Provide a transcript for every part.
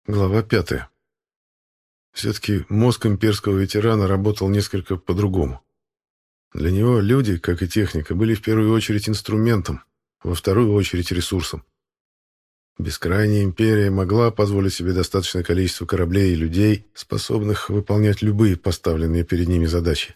Глава 5. Все-таки мозг имперского ветерана работал несколько по-другому. Для него люди, как и техника, были в первую очередь инструментом, во вторую очередь ресурсом. Бескрайняя империя могла позволить себе достаточное количество кораблей и людей, способных выполнять любые поставленные перед ними задачи.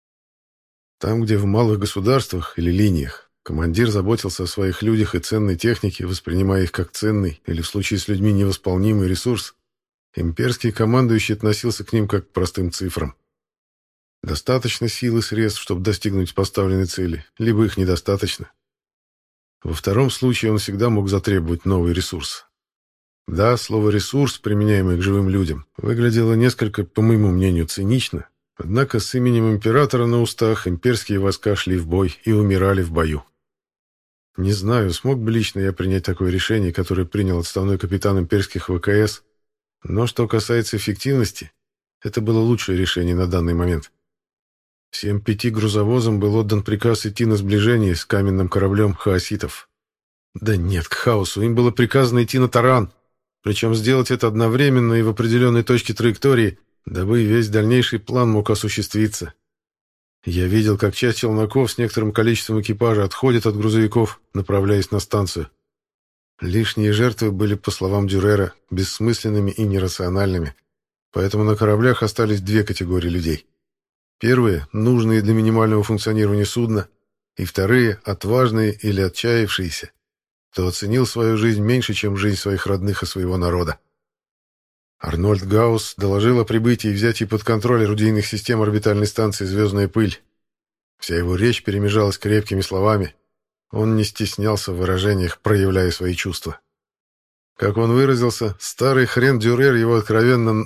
Там, где в малых государствах или линиях командир заботился о своих людях и ценной технике, воспринимая их как ценный или в случае с людьми невосполнимый ресурс, имперский командующий относился к ним как к простым цифрам. Достаточно сил и средств, чтобы достигнуть поставленной цели, либо их недостаточно. Во втором случае он всегда мог затребовать новый ресурс. Да, слово «ресурс», применяемое к живым людям, выглядело несколько, по моему мнению, цинично, однако с именем императора на устах имперские войска шли в бой и умирали в бою. Не знаю, смог бы лично я принять такое решение, которое принял отставной капитан имперских ВКС, но что касается эффективности, это было лучшее решение на данный момент. Всем 5 грузовозам был отдан приказ идти на сближение с каменным кораблем хаоситов. Да нет, к хаосу им было приказано идти на таран, причем сделать это одновременно и в определенной точке траектории, дабы весь дальнейший план мог осуществиться. Я видел, как часть челноков с некоторым количеством экипажа отходит от грузовиков, направляясь на станцию. Лишние жертвы были, по словам Дюрера, бессмысленными и нерациональными, поэтому на кораблях остались 2 категории людей. Первые – нужные для минимального функционирования судна, и вторые – отважные или отчаявшиеся, кто оценил свою жизнь меньше, чем жизнь своих родных и своего народа. Арнольд Гаусс доложил о прибытии и взятии под контроль орудийных систем орбитальной станции «Звездная пыль». Вся его речь перемежалась крепкими словами. Он не стеснялся в выражениях, проявляя свои чувства. Как он выразился, старый хрен Дюрер его откровенно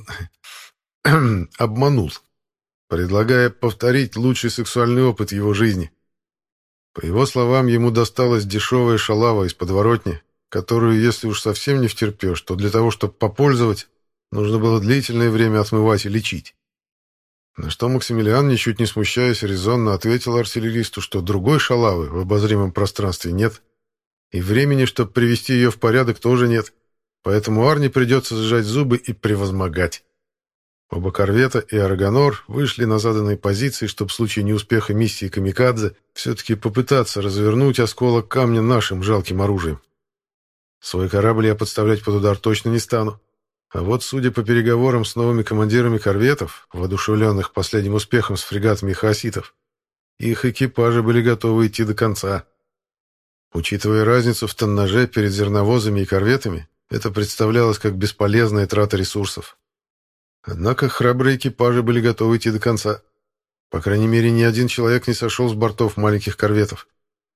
обманул, предлагая повторить лучший сексуальный опыт его жизни. По его словам, ему досталась дешевая шалава из подворотни, которую, если уж совсем не втерпешь, то для того, чтобы попользовать, нужно было длительное время отмывать и лечить. На что Максимилиан, ничуть не смущаясь, резонно ответил артиллеристу, что другой шалавы в обозримом пространстве нет, и времени, чтобы привести ее в порядок, тоже нет, поэтому Арни придется сжать зубы и превозмогать. Оба корвета и Арагонор вышли на заданные позиции, чтобы в случае неуспеха миссии Камикадзе все-таки попытаться развернуть осколок камня нашим жалким оружием. Свой корабль я подставлять под удар точно не стану. А вот, судя по переговорам с новыми командирами корветов, воодушевленных последним успехом с фрегатами хаоситов, их экипажи были готовы идти до конца. Учитывая разницу в тоннаже перед зерновозами и корветами, это представлялось как бесполезная трата ресурсов. Однако храбрые экипажи были готовы идти до конца. По крайней мере, ни один человек не сошел с бортов маленьких корветов.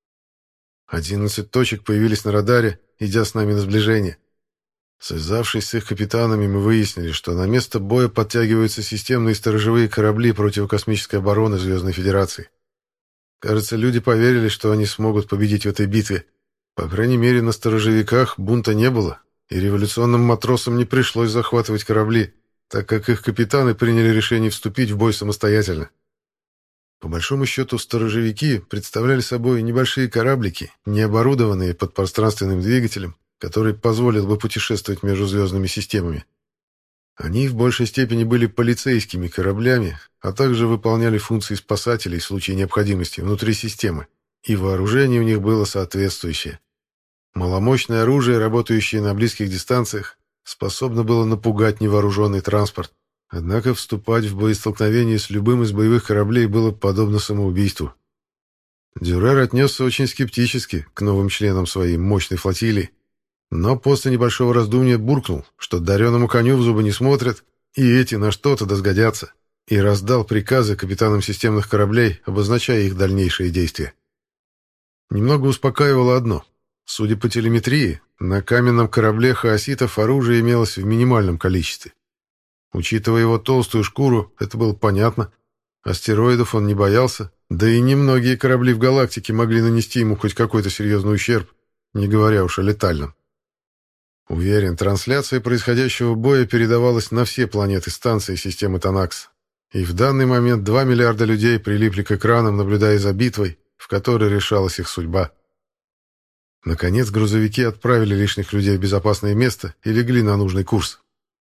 11 точек появились на радаре, идя с нами на сближение. Связавшись с их капитанами, мы выяснили, что на место боя подтягиваются системные сторожевые корабли противокосмической обороны Звездной Федерации. Кажется, люди поверили, что они смогут победить в этой битве. По крайней мере, на сторожевиках бунта не было, и революционным матросам не пришлось захватывать корабли, так как их капитаны приняли решение вступить в бой самостоятельно. По большому счету, сторожевики представляли собой небольшие кораблики, не оборудованные подпространственным двигателем, который позволил бы путешествовать между звездными системами. Они в большей степени были полицейскими кораблями, а также выполняли функции спасателей в случае необходимости внутри системы, и вооружение у них было соответствующее. Маломощное оружие, работающее на близких дистанциях, способно было напугать невооруженный транспорт, однако вступать в боестолкновение с любым из боевых кораблей было подобно самоубийству. Дюрер отнесся очень скептически к новым членам своей мощной флотилии, но после небольшого раздумья буркнул, что дареному коню в зубы не смотрят, и эти на что-то досгодятся, и раздал приказы капитанам системных кораблей, обозначая их дальнейшие действия. Немного успокаивало одно. Судя по телеметрии, на каменном корабле хаоситов оружие имелось в минимальном количестве. Учитывая его толстую шкуру, это было понятно. Астероидов он не боялся, да и немногие корабли в галактике могли нанести ему хоть какой-то серьезный ущерб, не говоря уж о летальном. Уверен, трансляция происходящего боя передавалась на все планеты станции системы Танакс. И в данный момент 2 миллиарда людей прилипли к экранам, наблюдая за битвой, в которой решалась их судьба. Наконец, грузовики отправили лишних людей в безопасное место и легли на нужный курс.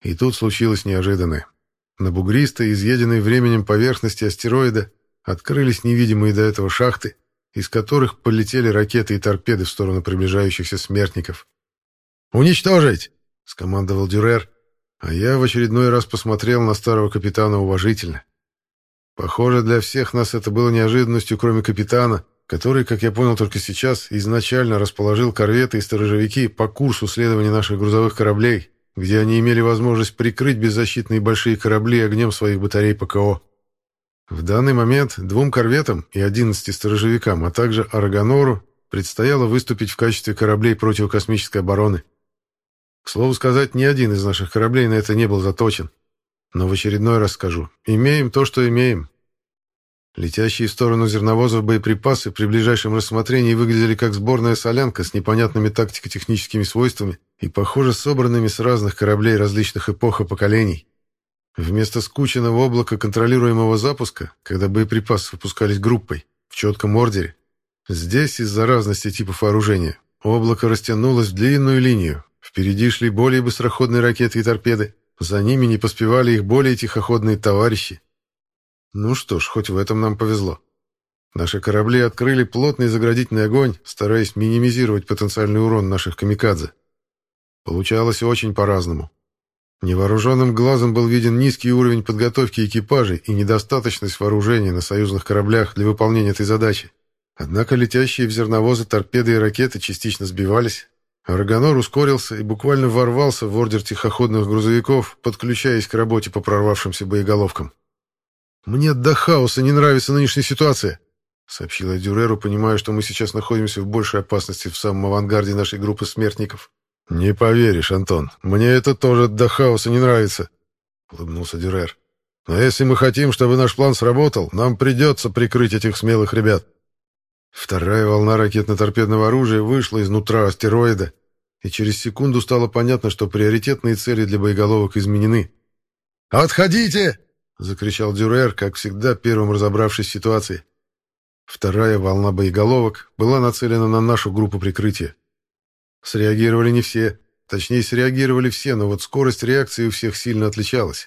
И тут случилось неожиданное. На бугристой, изъеденной временем поверхности астероида открылись невидимые до этого шахты, из которых полетели ракеты и торпеды в сторону приближающихся смертников. «Уничтожить!» — скомандовал Дюрер, а я в очередной раз посмотрел на старого капитана уважительно. Похоже, для всех нас это было неожиданностью, кроме капитана, который, как я понял только сейчас, изначально расположил корветы и сторожевики по курсу следования наших грузовых кораблей, где они имели возможность прикрыть беззащитные большие корабли огнем своих батарей ПКО. В данный момент 2 корветам и 11 сторожевикам, а также Арагонору, предстояло выступить в качестве кораблей противокосмической обороны. К слову сказать, ни один из наших кораблей на это не был заточен. Но в очередной раз скажу, имеем то, что имеем. Летящие в сторону зерновозов боеприпасы при ближайшем рассмотрении выглядели как сборная солянка с непонятными тактико-техническими свойствами и, похоже, собранными с разных кораблей различных эпох и поколений. Вместо скученного облака контролируемого запуска, когда боеприпасы выпускались группой, в четком ордере, здесь, из-за разности типов вооружения, облако растянулось в длинную линию. Впереди шли более быстроходные ракеты и торпеды, за ними не поспевали их более тихоходные товарищи. Ну что ж, хоть в этом нам повезло. Наши корабли открыли плотный заградительный огонь, стараясь минимизировать потенциальный урон наших камикадзе. Получалось очень по-разному. Невооруженным глазом был виден низкий уровень подготовки экипажей и недостаточность вооружения на союзных кораблях для выполнения этой задачи. Однако летящие в зерновозы торпеды и ракеты частично сбивались. Арагонор ускорился и буквально ворвался в ордер тихоходных грузовиков, подключаясь к работе по прорвавшимся боеголовкам. «Мне до хаоса не нравится нынешняя ситуация», — сообщила Дюреру, понимая, что мы сейчас находимся в большей опасности в самом авангарде нашей группы смертников. «Не поверишь, Антон, мне это тоже до хаоса не нравится», — улыбнулся Дюрер. «Но если мы хотим, чтобы наш план сработал, нам придется прикрыть этих смелых ребят». Вторая волна ракетно-торпедного оружия вышла изнутра астероида, и через секунду стало понятно, что приоритетные цели для боеголовок изменены. «Отходите!» — закричал Дюрер, как всегда, первым разобравшись в ситуации. Вторая волна боеголовок была нацелена на нашу группу прикрытия. Среагировали не все. Точнее, среагировали все, но вот скорость реакции у всех сильно отличалась.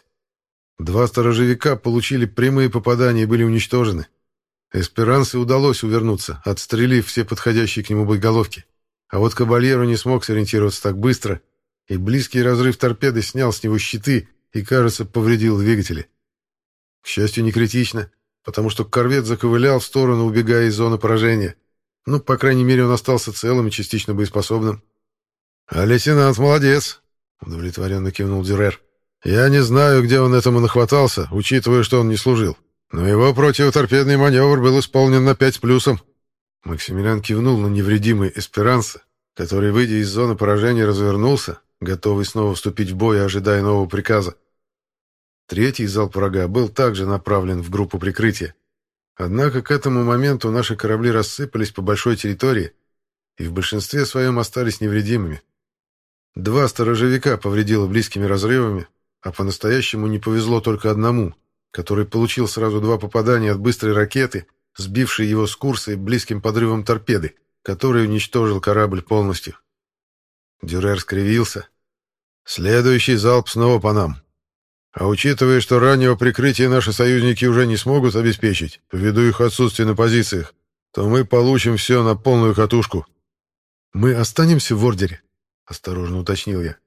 2 сторожевика получили прямые попадания и были уничтожены. Эсперанце удалось увернуться, отстрелив все подходящие к нему боеголовки. А вот Кабальеру не смог сориентироваться так быстро, и близкий разрыв торпеды снял с него щиты и, кажется, повредил двигатели. К счастью, не критично, потому что корвет заковылял в сторону, убегая из зоны поражения. Ну, по крайней мере, он остался целым и частично боеспособным. «А лейтенант молодец», — удовлетворенно кивнул Дюрер. «Я не знаю, где он этому нахватался, учитывая, что он не служил. Но его противоторпедный маневр был исполнен на 5 с плюсом». Максимилиан кивнул на невредимый Эсперанце, который, выйдя из зоны поражения, развернулся, готовый снова вступить в бой, ожидая нового приказа. Третий залп врага был также направлен в группу прикрытия. Однако к этому моменту наши корабли рассыпались по большой территории и в большинстве своем остались невредимыми. 2 сторожевика повредило близкими разрывами, а по-настоящему не повезло только одному, который получил сразу 2 попадания от быстрой ракеты, сбившей его с курса и близким подрывом торпеды, который уничтожил корабль полностью. Дюрер скривился. «Следующий залп снова по нам. А учитывая, что раннего прикрытия наши союзники уже не смогут обеспечить, ввиду их отсутствия на позициях, то мы получим все на полную катушку». «Мы останемся в ордере?» — осторожно уточнил я.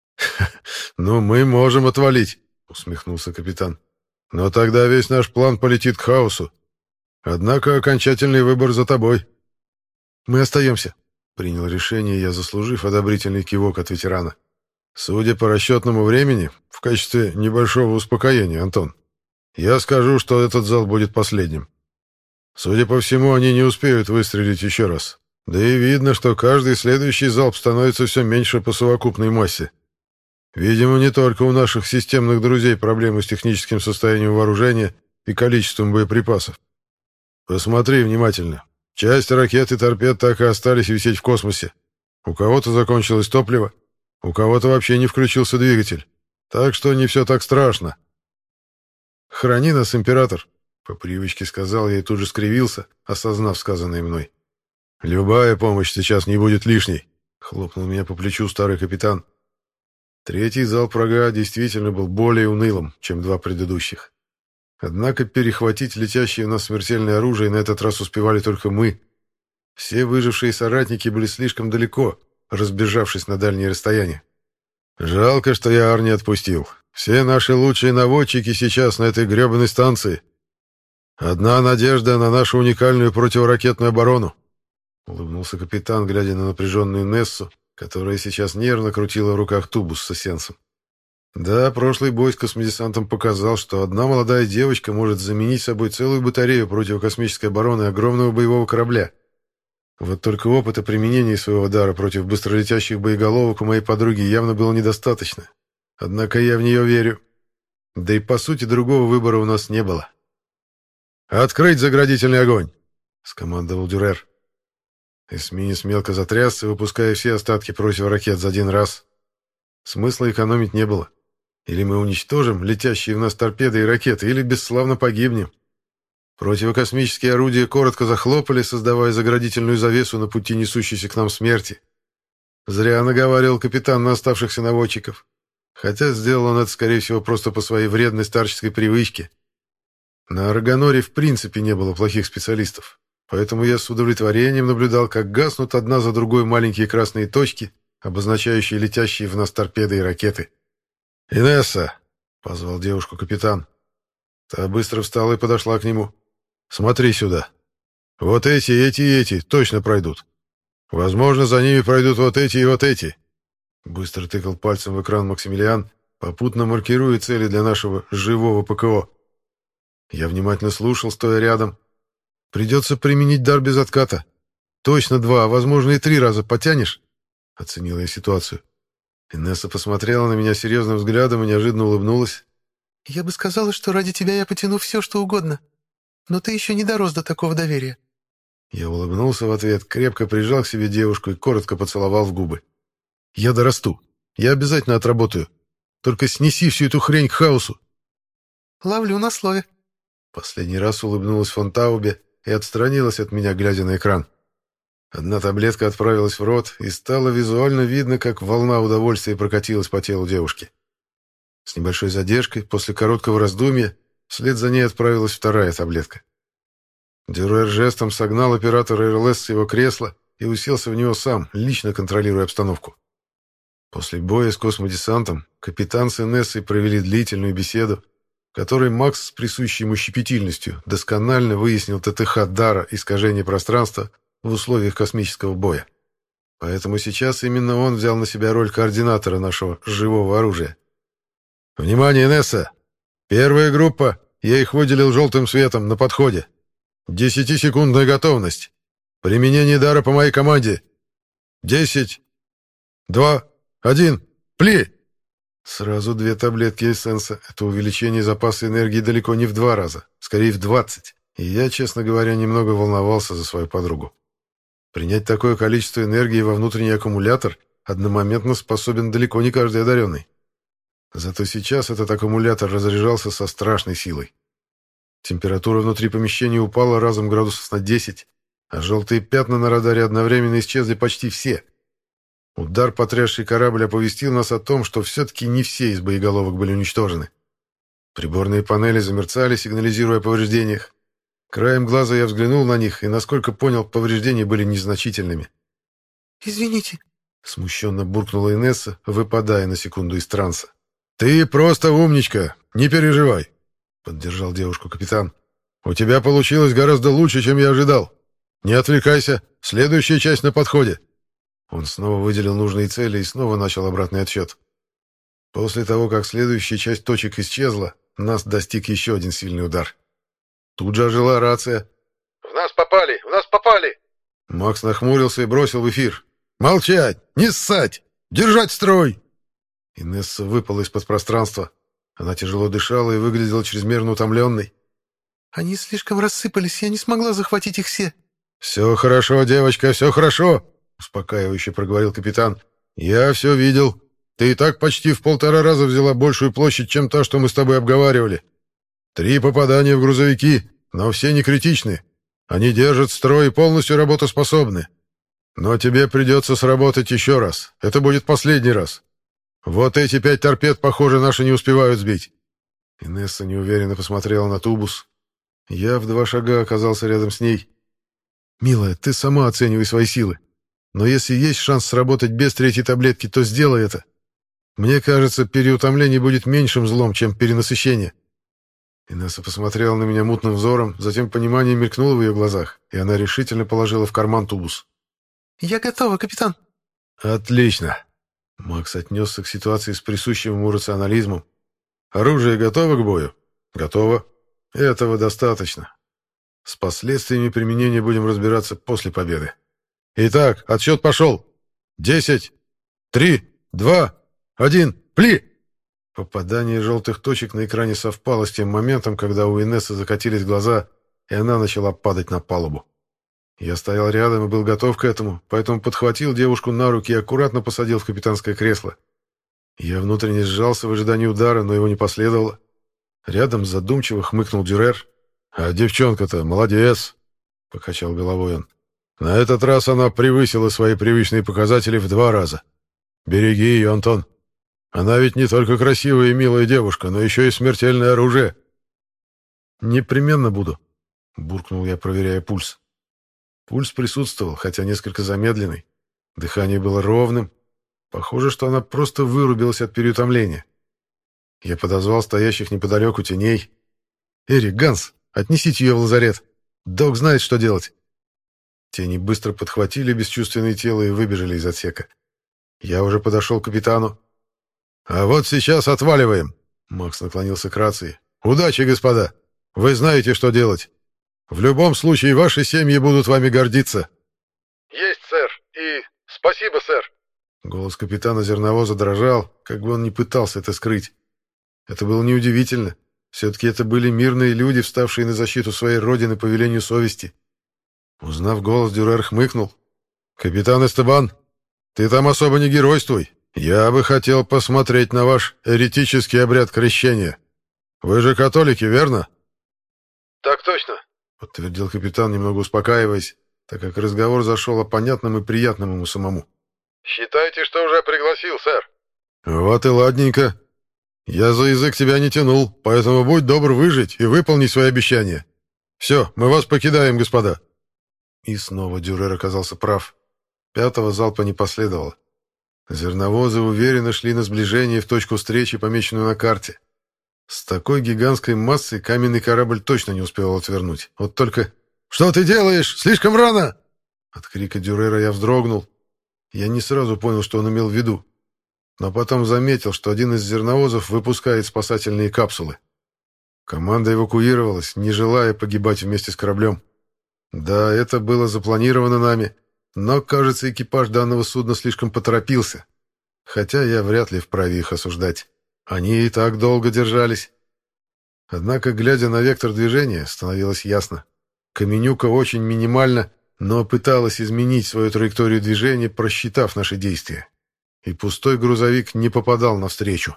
«Ну, мы можем отвалить», — усмехнулся капитан. «Но тогда весь наш план полетит к хаосу. Однако окончательный выбор за тобой». «Мы остаемся», — принял решение я, заслужив одобрительный кивок от ветерана. «Судя по расчетному времени, в качестве небольшого успокоения, Антон, я скажу, что этот зал будет последним. Судя по всему, они не успеют выстрелить еще раз. Да и видно, что каждый следующий залп становится все меньше по совокупной массе. Видимо, не только у наших системных друзей проблемы с техническим состоянием вооружения и количеством боеприпасов. Посмотри внимательно. Часть ракет и торпед так и остались висеть в космосе. У кого-то закончилось топливо, у кого-то вообще не включился двигатель. Так что не все так страшно. «Храни нас, император», — по привычке сказал я и тут же скривился, осознав сказанное мной. «Любая помощь сейчас не будет лишней», — хлопнул меня по плечу старый капитан. Третий залп врага действительно был более унылым, чем два предыдущих. Однако перехватить летящее в нас смертельное оружие на этот раз успевали только мы. Все выжившие соратники были слишком далеко, разбежавшись на дальние расстояния. Жалко, что я Арни отпустил. Все наши лучшие наводчики сейчас на этой гребаной станции. Одна надежда на нашу уникальную противоракетную оборону. Улыбнулся капитан, глядя на напряженную Нессу, которая сейчас нервно крутила в руках тубус с эссенсом. Да, прошлый бой с космодесантом показал, что одна молодая девочка может заменить собой целую батарею противокосмической обороны огромного боевого корабля. Вот только опыта применения своего дара против быстролетящих боеголовок у моей подруги явно было недостаточно. Однако я в нее верю. Да и по сути другого выбора у нас не было. «Открыть заградительный огонь!» — скомандовал Дюрер. Эсминец мелко затрясся, выпуская все остатки противоракет за один раз. Смысла экономить не было. Или мы уничтожим летящие в нас торпеды и ракеты, или бесславно погибнем. Противокосмические орудия коротко захлопали, создавая заградительную завесу на пути несущейся к нам смерти. Зря наговаривал капитан на оставшихся наводчиков. Хотя сделал он это, скорее всего, просто по своей вредной старческой привычке. На Аргоноре в принципе не было плохих специалистов. Поэтому я с удовлетворением наблюдал, как гаснут одна за другой маленькие красные точки, обозначающие летящие в нас торпеды и ракеты. «Инесса!» — позвал девушку капитан. Та быстро встала и подошла к нему. «Смотри сюда. Вот эти, и эти точно пройдут. Возможно, за ними пройдут вот эти и вот эти». Быстро тыкал пальцем в экран Максимилиан, попутно маркируя цели для нашего живого ПКО. Я внимательно слушал, стоя рядом. «Придется применить дар без отката. Точно 2, а возможно и 3 раза. Потянешь?» — оценила я ситуацию. Инесса посмотрела на меня серьезным взглядом и неожиданно улыбнулась. «Я бы сказала, что ради тебя я потяну все, что угодно. Но ты еще не дорос до такого доверия». Я улыбнулся в ответ, крепко прижал к себе девушку и коротко поцеловал в губы. «Я дорасту. Я обязательно отработаю. Только снеси всю эту хрень к хаосу». «Ловлю на слове». Последний раз улыбнулась фон Таубе и отстранилась от меня, глядя на экран. Одна таблетка отправилась в рот, и стало визуально видно, как волна удовольствия прокатилась по телу девушки. С небольшой задержкой, после короткого раздумья, вслед за ней отправилась вторая таблетка. Дюрер жестом согнал оператора РЛС с его кресла и уселся в него сам, лично контролируя обстановку. После боя с космодесантом капитан с Инессой провели длительную беседу, в которой Макс с присущей ему щепетильностью досконально выяснил ТТХ дара искажения пространства в условиях космического боя. Поэтому сейчас именно он взял на себя роль координатора нашего живого оружия. «Внимание, Инесса! Первая группа, я их выделил желтым светом, на подходе. 10-секундная готовность. Применение дара по моей команде. 10, 2, 1, пли!» Сразу 2 таблетки эссенса. Это увеличение запаса энергии далеко не в 2 раза, скорее в 20. И я, честно говоря, немного волновался за свою подругу. Принять такое количество энергии во внутренний аккумулятор одномоментно способен далеко не каждый одаренный. Зато сейчас этот аккумулятор разряжался со страшной силой. Температура внутри помещения упала разом градусов на 10, а желтые пятна на радаре одновременно исчезли почти все. Удар, потрясший корабль, оповестил нас о том, что все-таки не все из боеголовок были уничтожены. Приборные панели замерцали, сигнализируя о повреждениях. Краем глаза я взглянул на них и, насколько понял, повреждения были незначительными. «Извините», — смущенно буркнула Инесса, выпадая на секунду из транса. «Ты просто умничка, не переживай», — поддержал девушку капитан. «У тебя получилось гораздо лучше, чем я ожидал. Не отвлекайся, следующая часть на подходе». Он снова выделил нужные цели и снова начал обратный отсчет. После того, как следующая часть точек исчезла, нас достиг еще один сильный удар. Тут же ожила рация. «В нас попали! В нас попали!» Макс нахмурился и бросил в эфир. «Молчать! Не ссать! Держать строй!» Инесса выпала из-под пространства. Она тяжело дышала и выглядела чрезмерно утомленной. «Они слишком рассыпались, я не смогла захватить их все». «Все хорошо, девочка, все хорошо!» — успокаивающе проговорил капитан. «Я все видел. Ты и так почти в 1,5 раза взяла большую площадь, чем та, что мы с тобой обговаривали. 3 попадания в грузовики, но все не критичны. Они держат строй и полностью работоспособны. Но тебе придется сработать еще раз. Это будет последний раз. Вот эти 5 торпед, похоже, наши не успевают сбить». Инесса неуверенно посмотрела на тубус. Я в 2 шага оказался рядом с ней. «Милая, ты сама оценивай свои силы. Но если есть шанс сработать без 3-й таблетки, то сделай это. Мне кажется, переутомление будет меньшим злом, чем перенасыщение». Инесса посмотрела на меня мутным взором, затем понимание мелькнуло в ее глазах, и она решительно положила в карман тубус. «Я готова, капитан». «Отлично». Макс отнесся к ситуации с присущим ему рационализмом. «Оружие готово к бою?» «Готово. Этого достаточно. С последствиями применения будем разбираться после победы. Итак, отсчет пошел. 10, 3, 2, 1, пли!» Попадание желтых точек на экране совпало с тем моментом, когда у Инессы закатились глаза, и она начала падать на палубу. Я стоял рядом и был готов к этому, поэтому подхватил девушку на руки и аккуратно посадил в капитанское кресло. Я внутренне сжался в ожидании удара, но его не последовало. Рядом задумчиво хмыкнул Дюрер. «А девчонка-то молодец!» — покачал головой он. «На этот раз она превысила свои привычные показатели в 2 раза. Береги ее, Антон. Она ведь не только красивая и милая девушка, но еще и смертельное оружие». «Непременно буду», — буркнул я, проверяя пульс. Пульс присутствовал, хотя несколько замедленный. Дыхание было ровным. Похоже, что она просто вырубилась от переутомления. Я подозвал стоящих неподалеку теней. «Эрик, Ганс, отнесите ее в лазарет. Док знает, что делать». Тени быстро подхватили бесчувственное тело и выбежали из отсека. Я уже подошел к капитану. «А вот сейчас отваливаем!» Макс наклонился к рации. «Удачи, господа! Вы знаете, что делать. В любом случае, ваши семьи будут вами гордиться». Есть, сэр. И спасибо, сэр. Голос капитана зерновоза дрожал, как бы он ни пытался это скрыть. Это было неудивительно. Все-таки это были мирные люди, вставшие на защиту своей родины по велению совести. Узнав голос, Дюрер хмыкнул. «Капитан Эстебан, ты там особо не геройствуй. Я бы хотел посмотреть на ваш эретический обряд крещения. Вы же католики, верно?» Так точно. Подтвердил капитан, немного успокаиваясь, так как разговор зашел о понятном и приятном ему самому. Считайте, что уже пригласил, сэр. «Вот и ладненько. Я за язык тебя не тянул, поэтому будь добр выжить и выполнить свои обещания. Все, мы вас покидаем, господа». И снова Дюрер оказался прав. 5-го залпа не последовало. Зерновозы уверенно шли на сближение в точку встречи, помеченную на карте. С такой гигантской массой каменный корабль точно не успевал отвернуть. Вот только... «Что ты делаешь? Слишком рано!» От крика Дюрера я вздрогнул. Я не сразу понял, что он имел в виду. Но потом заметил, что один из зерновозов выпускает спасательные капсулы. Команда эвакуировалась, не желая погибать вместе с кораблем. Да, это было запланировано нами, но, кажется, экипаж данного судна слишком поторопился. Хотя я вряд ли вправе их осуждать. Они и так долго держались. Однако, глядя на вектор движения, становилось ясно. Каменюка очень минимально, но пыталась изменить свою траекторию движения, просчитав наши действия. И пустой грузовик не попадал навстречу.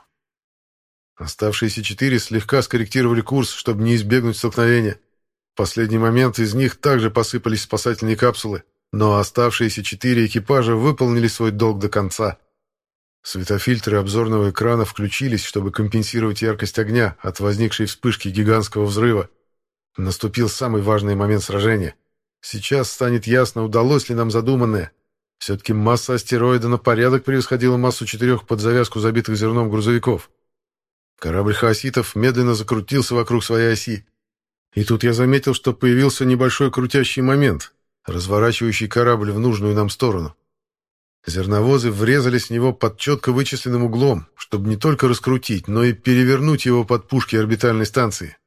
Оставшиеся 4 слегка скорректировали курс, чтобы не избегнуть столкновения. В последний момент из них также посыпались спасательные капсулы, но оставшиеся 4 экипажа выполнили свой долг до конца. Светофильтры обзорного экрана включились, чтобы компенсировать яркость огня от возникшей вспышки гигантского взрыва. Наступил самый важный момент сражения. Сейчас станет ясно, удалось ли нам задуманное. Все-таки масса астероида на порядок превосходила массу 4 под завязку забитых зерном грузовиков. Корабль хаоситов медленно закрутился вокруг своей оси. И тут я заметил, что появился небольшой крутящий момент, разворачивающий корабль в нужную нам сторону. Зерновозы врезались в него под четко вычисленным углом, чтобы не только раскрутить, но и перевернуть его под пушки орбитальной станции.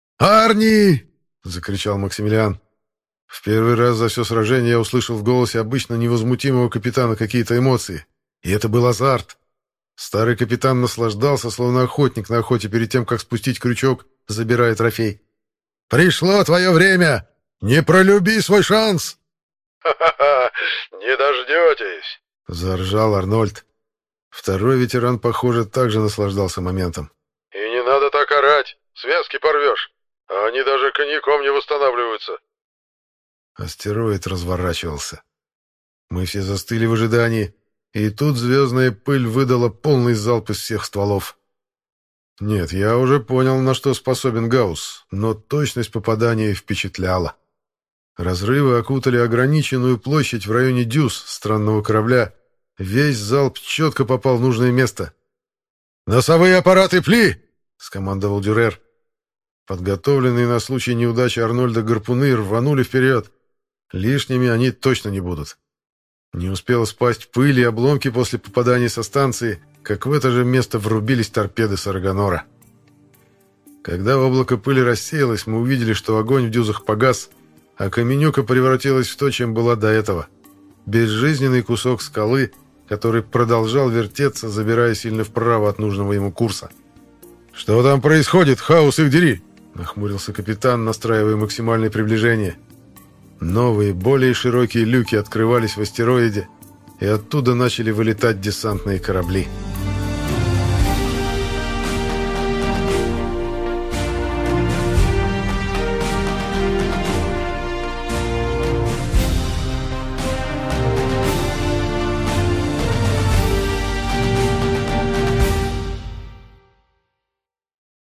«Арни!» — закричал Максимилиан. В первый раз за все сражение я услышал в голосе обычно невозмутимого капитана какие-то эмоции. И это был азарт. Старый капитан наслаждался, словно охотник на охоте перед тем, как спустить крючок, забирая трофей. «Пришло твое время! Не пролюби свой шанс!» Ха-ха-ха, не дождетесь. — заржал Арнольд. Второй ветеран, похоже, также наслаждался моментом. И не надо так орать, связки порвешь. А они даже коньяком не восстанавливаются. Астероид разворачивался. Мы все застыли в ожидании, И тут звездная пыль выдала полный залп из всех стволов. Нет, я уже понял, на что способен Гаусс, но точность попадания впечатляла. Разрывы окутали ограниченную площадь в районе дюз странного корабля. Весь залп четко попал в нужное место. «Носовые аппараты, пли!» — скомандовал Дюрер. Подготовленные на случай неудачи Арнольда гарпуны рванули вперед. Лишними они точно не будут. Не успела спасть пыль и обломки после попадания со станции, как в это же место врубились торпеды Сарганора. Когда облако пыли рассеялось, мы увидели, что огонь в дюзах погас, а Каменюка превратилась в то, чем была до этого. Безжизненный кусок скалы, который продолжал вертеться, забирая сильно вправо от нужного ему курса. «Что там происходит? Хаос их дери!» — нахмурился капитан, настраивая максимальное приближение. Новые, более широкие люки открывались в астероиде, и оттуда начали вылетать десантные корабли.